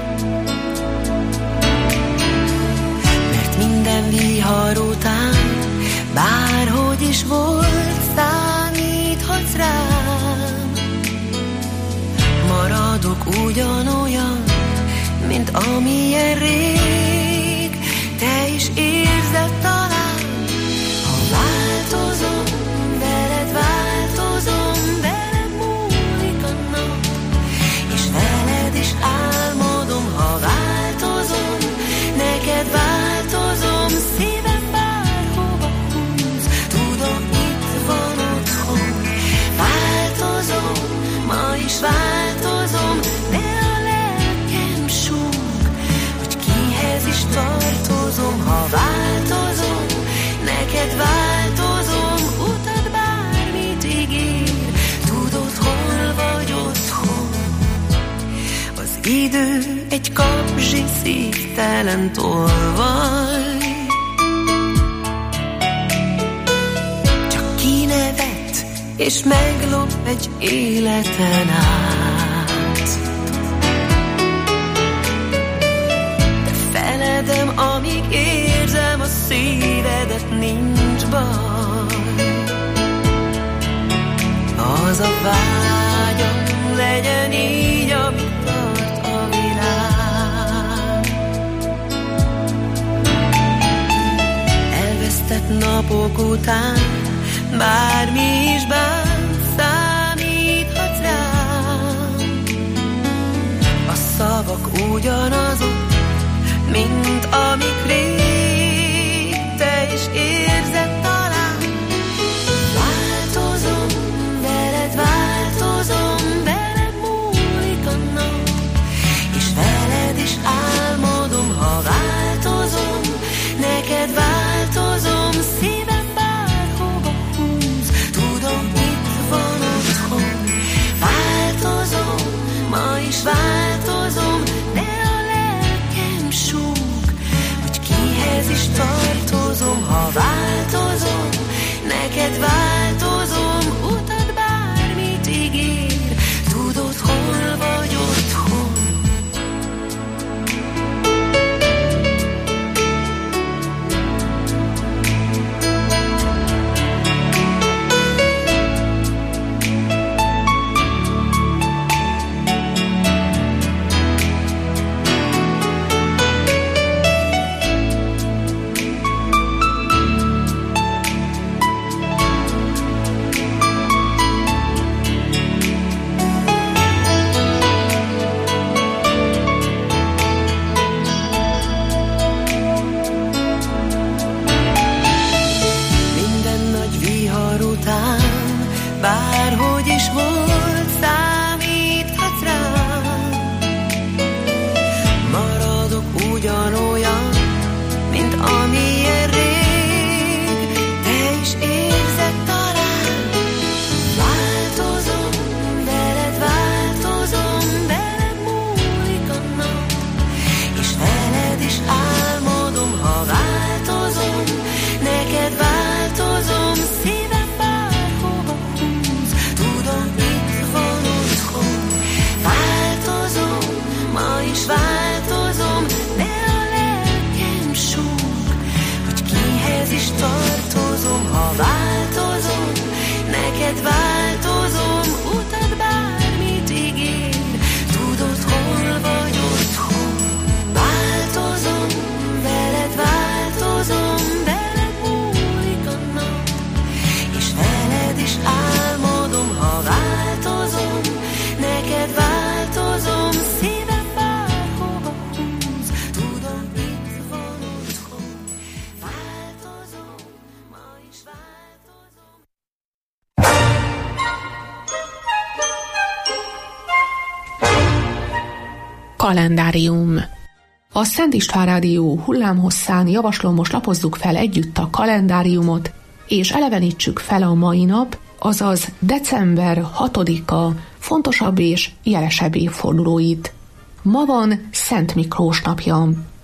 Mert minden vihar után, bárhogy is volt, számíthatsz rám. Maradok ugyanolyan, mint amilyen rég. Te is érzed talán, ha változom, veled változom, veled múlik a nap, és veled is álmodom. Ha változom, neked változom, szívem bárhova húz, tudom, itt van otthon. Változom, ma is változom, de a lelkem súg, hogy kihez is tartozom. Ha változom, neked változom, utad bármit ígér, tudod, hol vagy otthon. Az idő egy kapzsi szívtelen tolvaj, csak kinevet és meglop egy életen át. De feledem, amíg érzem a szívedet, nincs baj. Az a vágyam legyen így, amíg tart a világ. Elvesztett napok után, bármi is bánt, számíthatsz rám. A szavak ugyanazok, mint amik rég, te is érzed talán. Változom, veled változom, veled múlik a nap, és veled is álmodom. Ha változom, neked változom, szívem bárhova húz, tudom, itt van otthon. Változom, ma is változom, de a lelkem súg, hogy kihez is tartozom. Ha változom, Kalendárium. A Szent István Rádió hullámhosszán javaslom, most lapozzuk fel együtt a kalendáriumot, és elevenítsük fel a mai nap, azaz december hatodika fontosabb és jelesebb évfordulóit. Ma van Szent Miklós napja.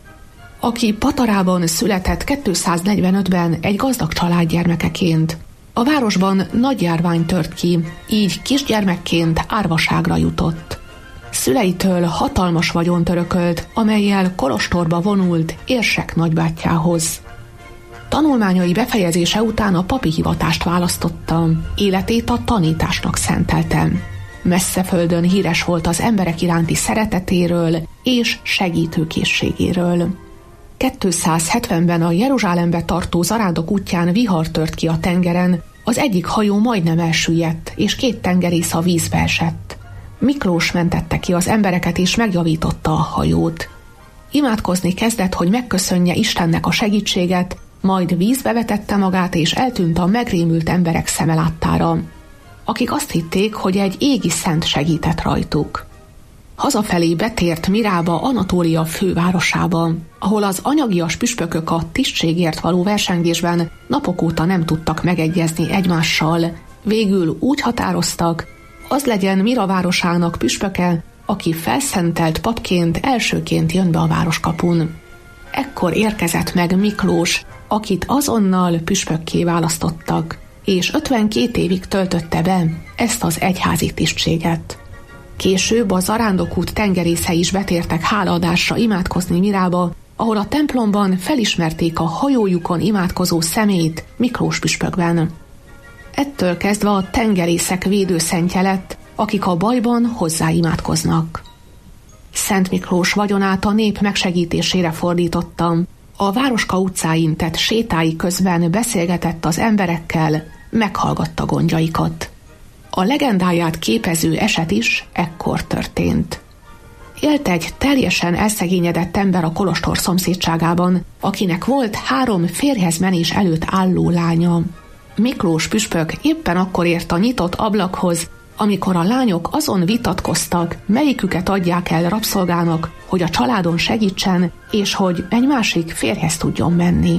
Aki Patarában született kétszáznegyvenötben egy gazdag család gyermekeként. A városban nagy járvány tört ki, így kisgyermekként árvaságra jutott. Szüleitől hatalmas vagyont örökölt, amellyel kolostorba vonult érsek nagybátyjához. Tanulmányai befejezése után a papi hivatást választotta, életét a tanításnak szentelte. Messze földön híres volt az emberek iránti szeretetéről és segítőkészségéről. kétszázhetvenben a Jeruzsálembe tartó zarándok útján vihar tört ki a tengeren, az egyik hajó majdnem elsüllyedt, és két tengerész a vízbe esett. Miklós mentette ki az embereket és megjavította a hajót. Imádkozni kezdett, hogy megköszönje Istennek a segítséget, majd vízbe vetette magát és eltűnt a megrémült emberek szeme láttára, akik azt hitték, hogy egy égi szent segített rajtuk. Hazafelé betért Mirába, Anatólia fővárosába, ahol az anyagias püspökök a tisztségért való versengésben napok óta nem tudtak megegyezni egymással. Végül úgy határoztak, az legyen Mira városának püspöke, aki felszentelt papként elsőként jön be a városkapun. Ekkor érkezett meg Miklós, akit azonnal püspökké választottak, és ötvenkét évig töltötte be ezt az egyházi tisztséget. Később a zarándokút tengerészei is betértek hálaadásra imádkozni Mirába, ahol a templomban felismerték a hajójukon imádkozó személyt Miklós püspökben. Ettől kezdve a tengerészek védőszentje lett, akik a bajban hozzáimádkoznak. Szent Miklós vagyonát a nép megsegítésére fordította. A Városka utcáin tett sétái közben beszélgetett az emberekkel, meghallgatta gondjaikat. A legendáját képező eset is ekkor történt. Élt egy teljesen elszegényedett ember a kolostor szomszédságában, akinek volt három férjhez menés előtt álló lánya. Miklós püspök éppen akkor ért a nyitott ablakhoz, amikor a lányok azon vitatkoztak, melyiküket adják el rabszolgának, hogy a családon segítsen, és hogy egy másik férjhez tudjon menni.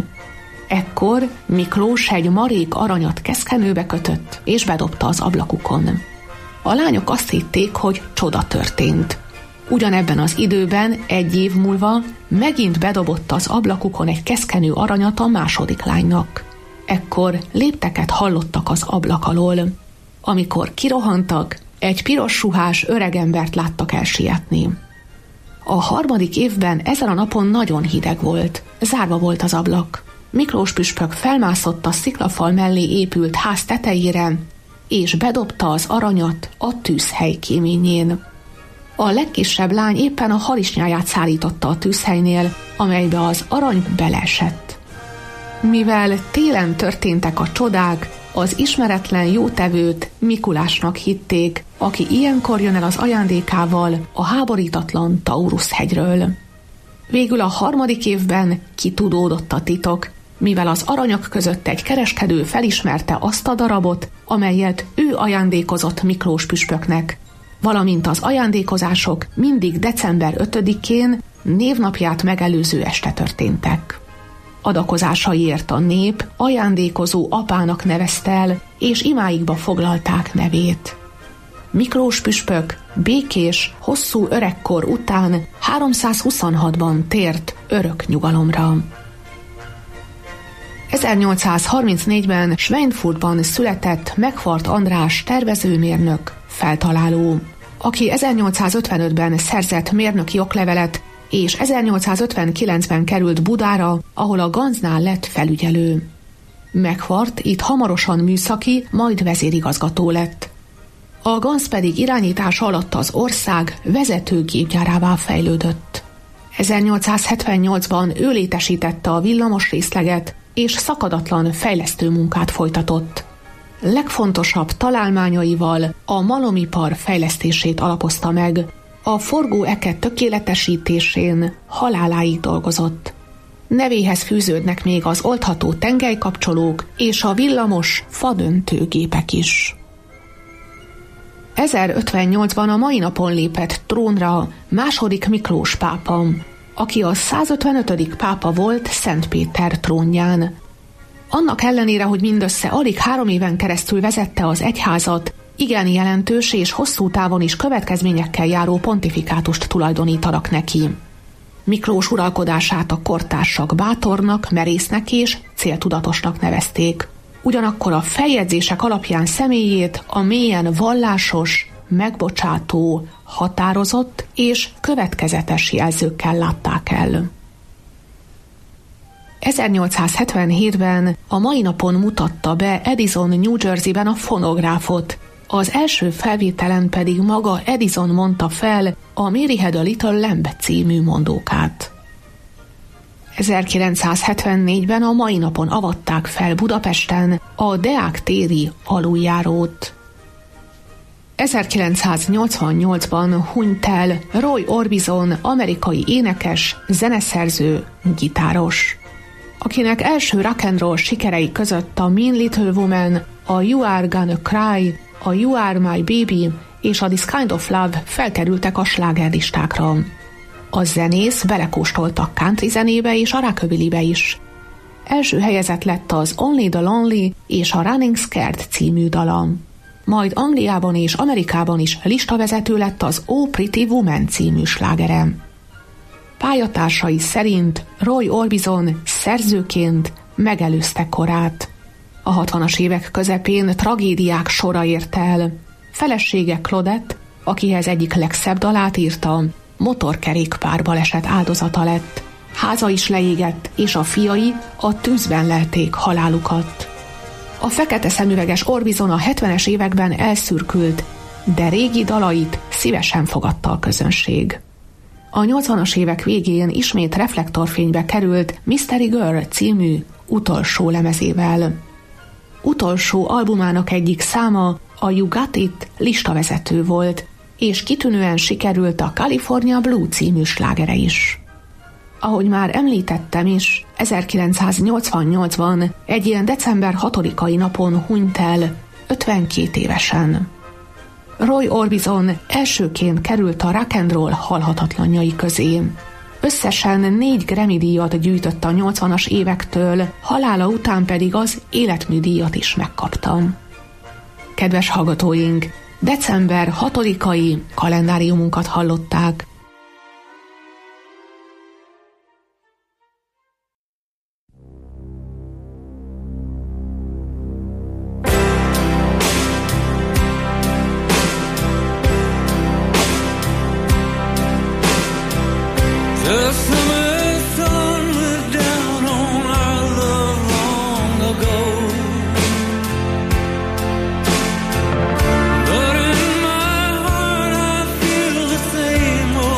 Ekkor Miklós egy marék aranyat keszkenőbe kötött, és bedobta az ablakukon. A lányok azt hitték, hogy csoda történt. Ugyanebben az időben, egy év múlva megint bedobott az ablakukon egy keszkenő aranyat a második lánynak. Ekkor lépteket hallottak az ablak alól. Amikor kirohantak, egy piros ruhás öregembert láttak elsietni. A harmadik évben ezen a napon nagyon hideg volt, zárva volt az ablak. Miklós püspök felmászott a sziklafal mellé épült ház tetejére, és bedobta az aranyat a tűzhely kéményén. A legkisebb lány éppen a harisnyáját szállította a tűzhelynél, amelybe az arany beleesett. Mivel télen történtek a csodák, az ismeretlen jótevőt Mikulásnak hitték, aki ilyenkor jön el az ajándékával a háborítatlan Taurus hegyről. Végül a harmadik évben kitudódott a titok, mivel az aranyak között egy kereskedő felismerte azt a darabot, amelyet ő ajándékozott Miklós püspöknek, valamint az ajándékozások mindig december ötödikén névnapját megelőző este történtek. Adakozásaiért a nép ajándékozó apának nevezte el, és imáikba foglalták nevét. Miklós püspök békés, hosszú öregkor után háromszázhuszonhatban tért örök nyugalomra. ezernyolcszázharmincnégyben Schweinfurtban született Megfart András tervezőmérnök, feltaláló, aki ezernyolcszázötvenötben szerzett mérnöki oklevelet, és ezernyolcszázötvenkilencben került Budára, ahol a Ganznál lett felügyelő. Megfart itt hamarosan műszaki, majd vezérigazgató lett. A Ganz pedig irányítása alatt az ország vezető gépgyárává fejlődött. ezernyolcszázhetvennyolcban ő létesítette a villamos részleget, és szakadatlan fejlesztő munkát folytatott. Legfontosabb találmányaival a malomipar fejlesztését alapozta meg, a forgóeke tökéletesítésén haláláig dolgozott. Nevéhez fűződnek még az oldható tengelykapcsolók és a villamos fadöntőgépek is. ezerötvennyolcban a mai napon lépett trónra második Miklós pápa, aki a százötvenötödik pápa volt Szent Péter trónján. Annak ellenére, hogy mindössze alig három éven keresztül vezette az egyházat, igen jelentős és hosszú távon is következményekkel járó pontifikátust tulajdonítanak neki. Miklós uralkodását a kortársak bátornak, merésznek és céltudatosnak nevezték. Ugyanakkor a feljegyzések alapján személyét a mélyen vallásos, megbocsátó, határozott és következetes jelzőkkel látták el. ezernyolcszázhetvenhétben a mai napon mutatta be Edison New Jerseyben a fonográfot, az első felvételen pedig maga Edison mondta fel a Mary Had a Little Lamb című mondókát. ezerkilencszázhetvennégyben a mai napon avatták fel Budapesten a Deák téri aluljárót. ezerkilencszáznyolcvannyolcban hunyt el Roy Orbison, amerikai énekes, zeneszerző, gitáros, akinek első rock and roll sikerei között a Mean Little Woman, a You Are Gonna Cry, a You Are My Baby és a This Kind of Love felkerültek a slágerlistákra. A zenész belekóstolt a country zenébe és a rockabillybe is. Első helyezett lett az Only the Lonely és a Running Scared című dala. Majd Angliában és Amerikában is listavezető lett az Oh Pretty Woman című slágere. Pályatársai szerint Roy Orbison szerzőként megelőzte korát. A hatvanas évek közepén tragédiák sora ért el. Felesége Claudette, akihez egyik legszebb dalát írta, motorkerékpár baleset áldozata lett. Háza is leégett, és a fiai a tűzben lelték halálukat. A fekete szemüveges Orbison a hetvenes években elszürkült, de régi dalait szívesen fogadta a közönség. A nyolcvanas évek végén ismét reflektorfénybe került Mystery Girl című utolsó lemezével. Utolsó albumának egyik száma, a You Got It listavezető volt, és kitűnően sikerült a California Blue című slágere is. Ahogy már említettem is, ezerkilencszáznyolcvannyolcban egy ilyen december hatodikai napon hunyt el, ötvenkét évesen. Roy Orbison elsőként került a rock and roll halhatatlanjai közé. Összesen négy Grammy-díjat gyűjtött a nyolcvanas évektől, halála után pedig az életműdíjat is megkapta. Kedves hallgatóink, december hatodikai kalendáriumunkat hallották. But in my heart I feel the same.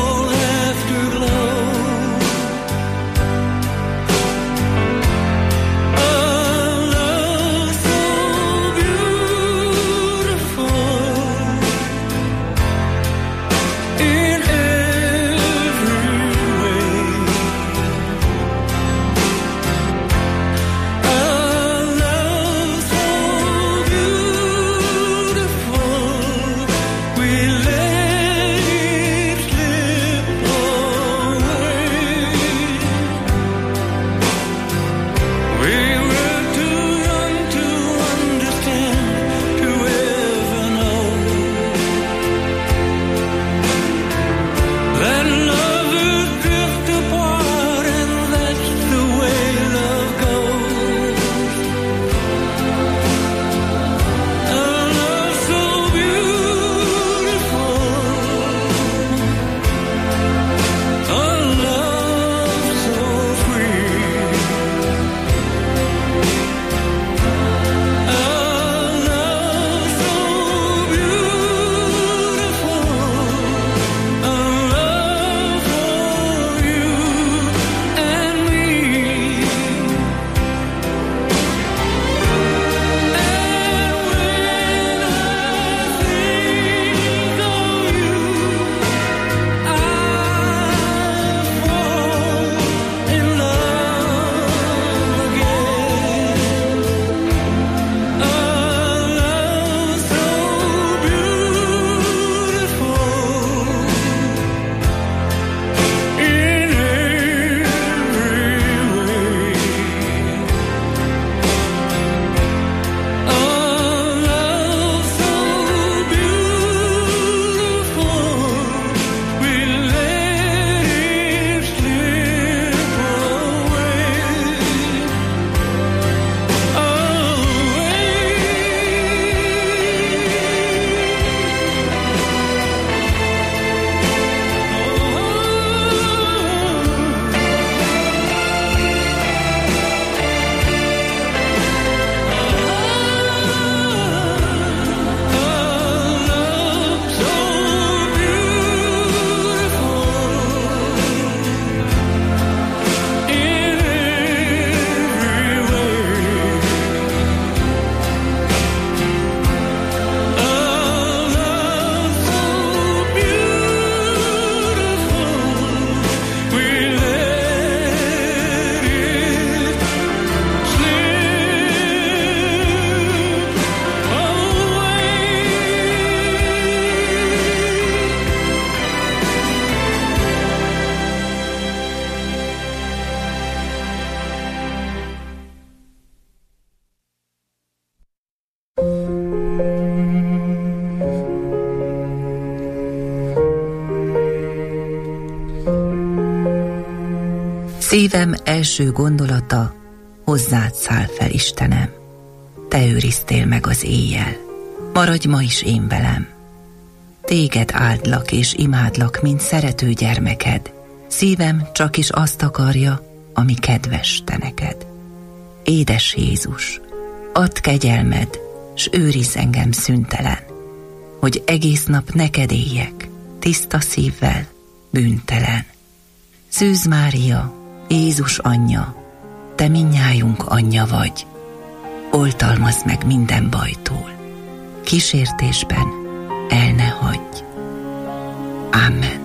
Szívem első gondolata, hozzád száll fel, Istenem. Te őriztél meg az éjjel, maradj ma is én velem. Téged áldlak és imádlak, mint szerető gyermeked. Szívem csak is azt akarja, ami kedves te neked. Édes Jézus, add kegyelmed, s őrizz engem szüntelen, hogy egész nap neked éljek, tiszta szívvel, bűntelen. Szűz Mária, Jézus anyja, te mindnyájunk anyja vagy, oltalmazd meg minden bajtól, kísértésben el ne hagyj. Amen.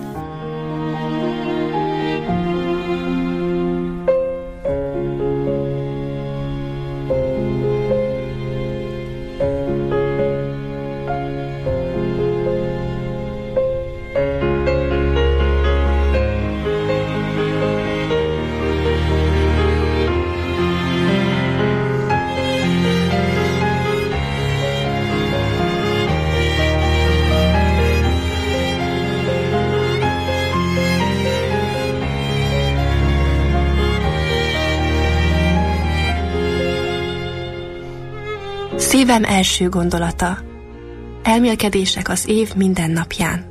Szívem első gondolata. Elmélkedések az év minden napján.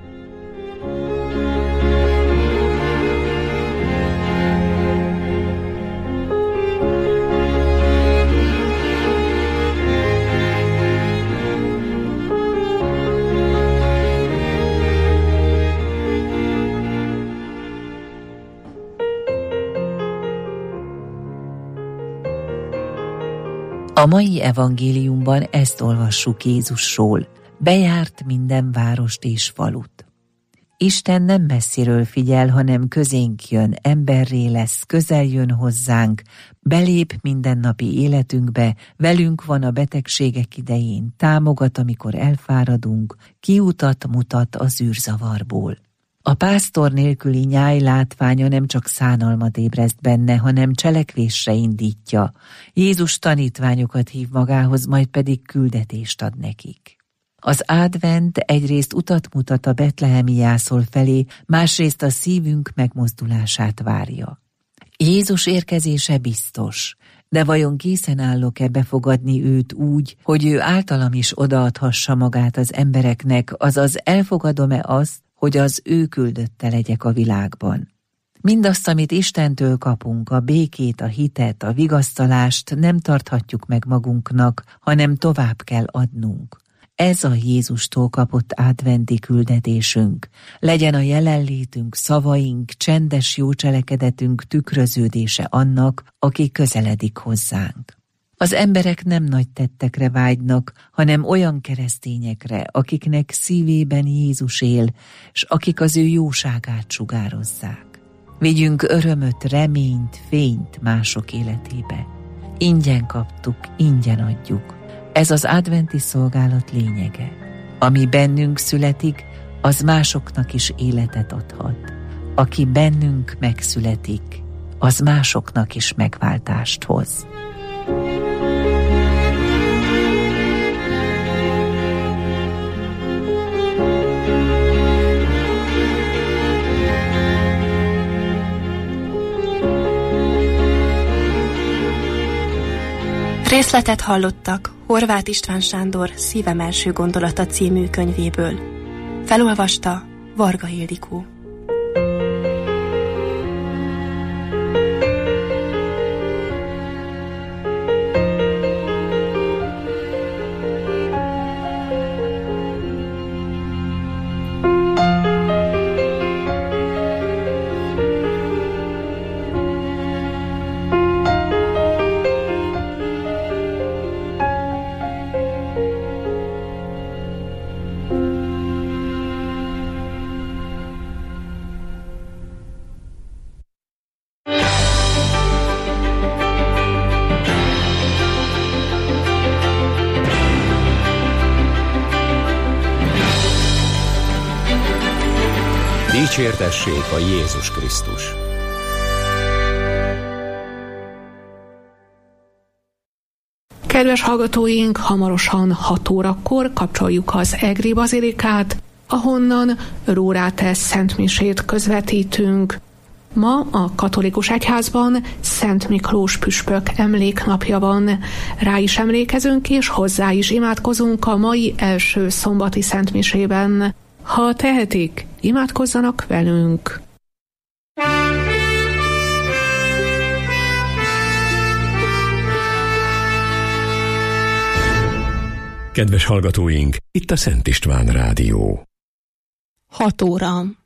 A mai evangéliumban ezt olvassuk Jézusról. Bejárt minden várost és falut. Isten nem messziről figyel, hanem közénk jön, emberré lesz, közel jön hozzánk, belép mindennapi életünkbe, velünk van a betegségek idején, támogat, amikor elfáradunk, kiutat mutat az űrzavarból. A pásztor nélküli nyáj látványa nem csak szánalmat ébreszt benne, hanem cselekvésre indítja. Jézus tanítványokat hív magához, majd pedig küldetést ad nekik. Az advent egyrészt utat mutat a betlehemi jászol felé, másrészt a szívünk megmozdulását várja. Jézus érkezése biztos, de vajon készen állok-e befogadni őt úgy, hogy ő általam is odaadhassa magát az embereknek, azaz elfogadom-e azt, hogy az ő küldötte legyek a világban. Mindazt, amit Istentől kapunk, a békét, a hitet, a vigasztalást nem tarthatjuk meg magunknak, hanem tovább kell adnunk. Ez a Jézustól kapott adventi küldetésünk. Legyen a jelenlétünk, szavaink, csendes jó cselekedetünk tükröződése annak, aki közeledik hozzánk. Az emberek nem nagy tettekre vágynak, hanem olyan keresztényekre, akiknek szívében Jézus él, s akik az ő jóságát sugározzák. Vigyünk örömöt, reményt, fényt mások életébe. Ingyen kaptuk, ingyen adjuk. Ez az adventi szolgálat lényege. Ami bennünk születik, az másoknak is életet adhat. Aki bennünk megszületik, az másoknak is megváltást hoz. Részletet hallottak Horváth István Sándor Szívem első gondolata című könyvéből. Felolvasta Varga Ildikó. Dicsértessék a Jézus Krisztus! Kedves hallgatóink, hamarosan hat órakor kapcsoljuk az Egri Bazilikát, ahonnan Rórátes szentmisét közvetítünk. Ma a katolikus egyházban Szent Miklós püspök emléknapja van. Rá is emlékezünk és hozzá is imádkozunk a mai első szombati szentmisében. Ha tehetik, imádkozzanak velünk! Kedves hallgatóink, itt a Szent István Rádió. Hat óra.